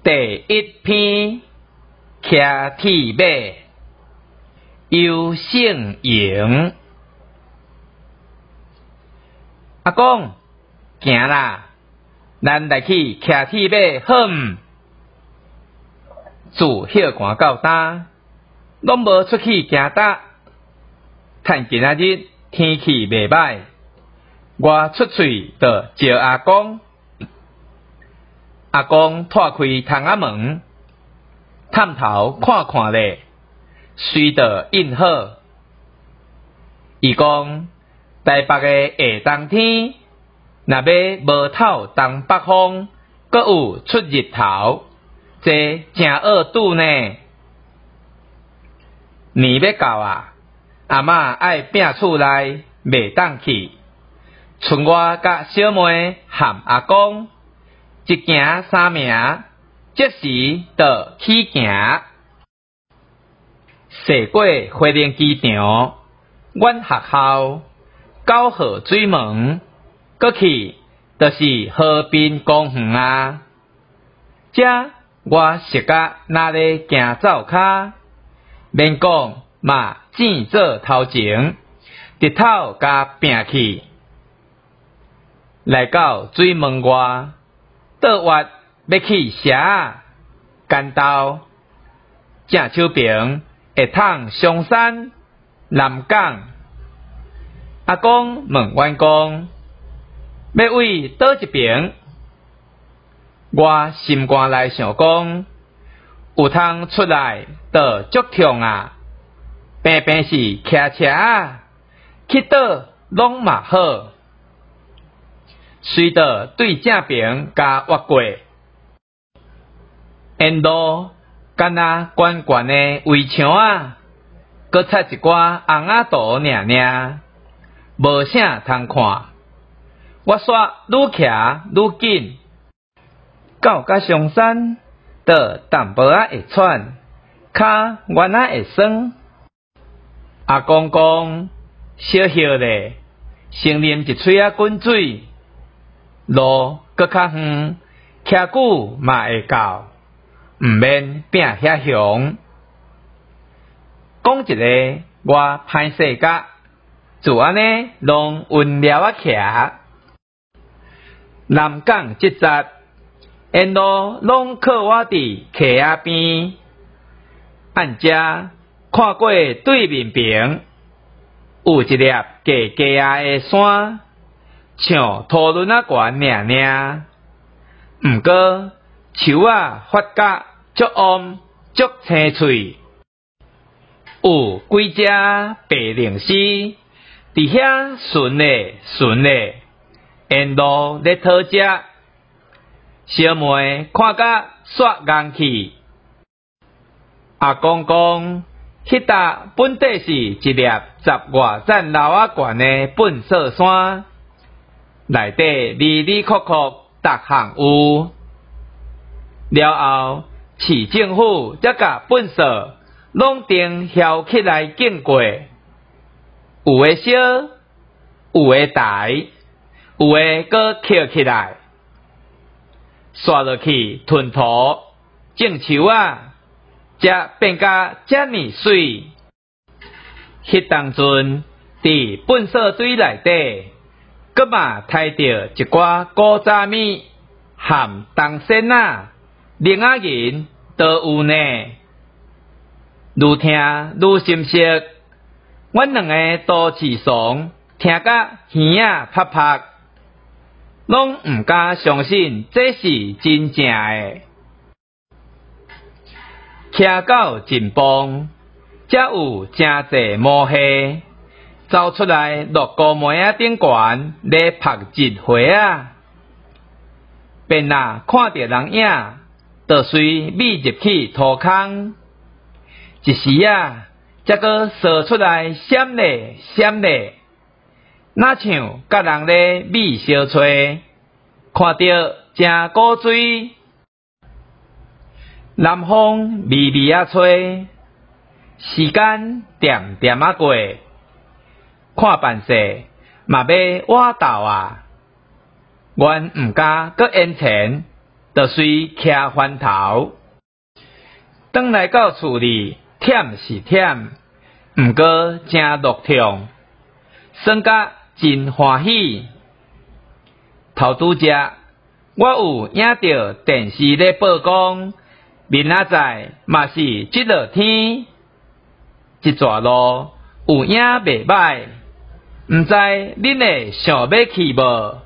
第一篇，骑铁马，游胜营。阿公，行啦，咱来去骑铁马好毋？自歇寒到今，拢无出去行搭。趁今仔日天气袂歹，我出喙就招阿公。阿公拓开窗仔门，探头看看咧，随着应好。伊讲，台北的下冬天，若要无透东北风，阁有出日头，这真恶拄呢。年要到啊，阿嬷爱摒厝内，袂当去，剩我甲小妹含阿公。一行三名，即时就起行。驶过花莲机场，阮学校9号水门，过去就是和平公园啊。这我熟甲哪咧行走骹，免讲嘛正做头前，日头甲拼去，来到水门外。倒挖要去蛇干豆，正手边会通上山南港。阿公问阮讲，要为倒一边？我心肝内想讲，有通出来就足痛啊！偏偏是骑车去倒拢嘛好。随着对正边甲挖过，沿路敢若悬悬的围墙啊，搁插一寡红仔图尔，无啥通看。我煞愈骑愈紧，到甲上山，就淡薄仔会喘，骹原仔会酸。阿公讲，小歇咧，先啉一喙仔滚水。路搁较远，骑久嘛会到，毋免拼遐凶。讲一个我歹势甲，就安尼拢温了啊骑。南港即节，沿路拢靠我伫溪仔边，按遮看过对面边，有一粒低低仔的山。像讨论啊悬尔，毋过树啊发甲足旺足青翠，有几只白灵狮伫遐顺咧，沿路咧讨食。小妹看甲煞眼去，阿公讲，迄搭本底是一粒10外层楼啊悬的粪扫山。内底里里扣扣逐项有，了后市政府才甲粪扫拢定翘起来建过，有的小，有的大，有的搁翘起来，刷落去吞土种树啊，才变甲遮尼水。迄当阵伫粪扫堆内底。搁嘛刣着一寡古早米含冬鲜仔、另仔银都有呢。愈听愈心息，阮两个都市怂听甲耳仔拍拍，拢毋敢相信这是真正的。骑到前方，才有真侪毛蟹。走出来，落高梅仔顶悬咧拍日花啊！便若看着人影，就随米入去土坑。一时啊，才搁扫出来闪咧，哪像甲人咧米烧吹，看着真古锥。南风微微啊吹，时间点点啊过。看办势嘛要倚斗啊，阮毋敢搁延前， 就随徛翻头。转来到厝里，忝是忝，毋过真乐痛，算甲真欢喜。头拄只，我有影到电视咧报讲，明仔载嘛是即落天，即段路有影袂歹，毋知恁会想要去无？